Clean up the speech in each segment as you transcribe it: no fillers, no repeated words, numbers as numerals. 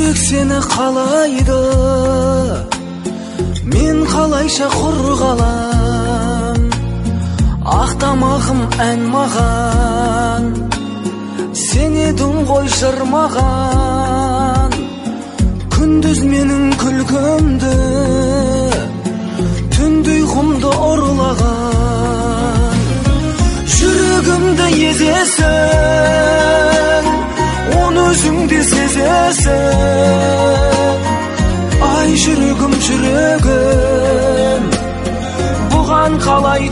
жүрек сені қалайды, мен қалайша құр қалам. Ақтамағым ән маған, сен едің ғой жыр маған. Күндіз менің күлкімді, түнде ұйқымды ұрлаған. Жүрегімді езесің, оны өзіңде сезесің. Ай жүрегім, жүрегім, бұған қалай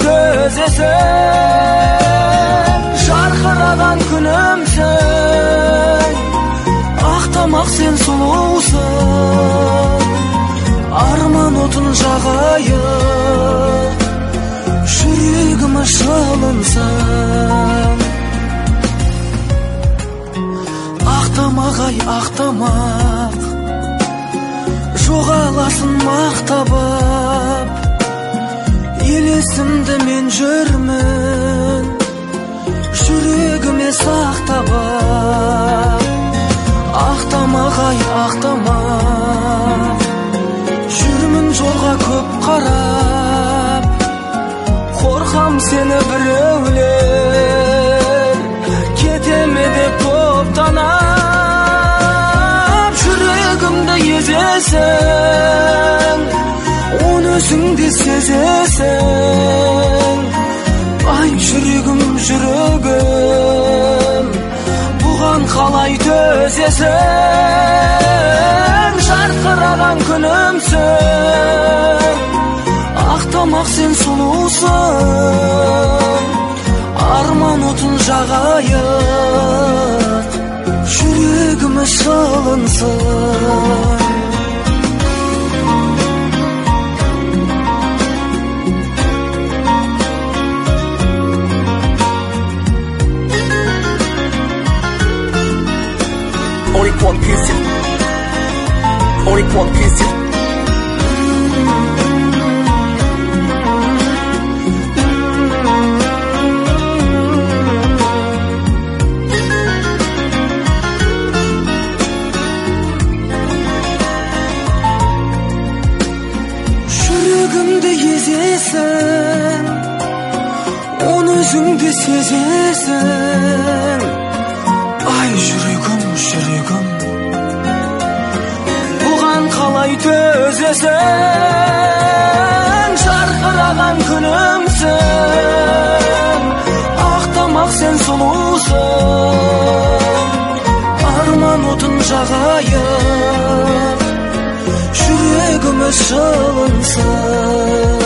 төзесің? Жарқыраған күнімсің, ақтамақ сен сұлусың. Арман отын жағайып, жүрегіме шалынсың. Ақтамақ ай ақтамақ, жоғаласын мақтабап. Елесімді мен жүрмін, жүрегіме сақтабап. Ақтамақ ай ақтамақ, жүрмін жолға көп қарап. Қорқам сені біреулер кетеме деп топтанап. Жүрегімді езесің, оны өзіңде сезесің. Ай жүрегім, жүрегім, бұған қалай төзесің? Жарқыраған күнімсің, ақтамақ сен сұлусың. Арман отын жағайық, жүрегіме шалынсың. Only one piece, only one piece. Жүрегімді езесің, оны өзіңде сезесің. Ай жүрегім, жүрегім, бұған қалай төзесің? Жарқыраған күнімсің, ақтамақ сен сұлусың. Арман отын жағайып, жүрегіме шалынсың.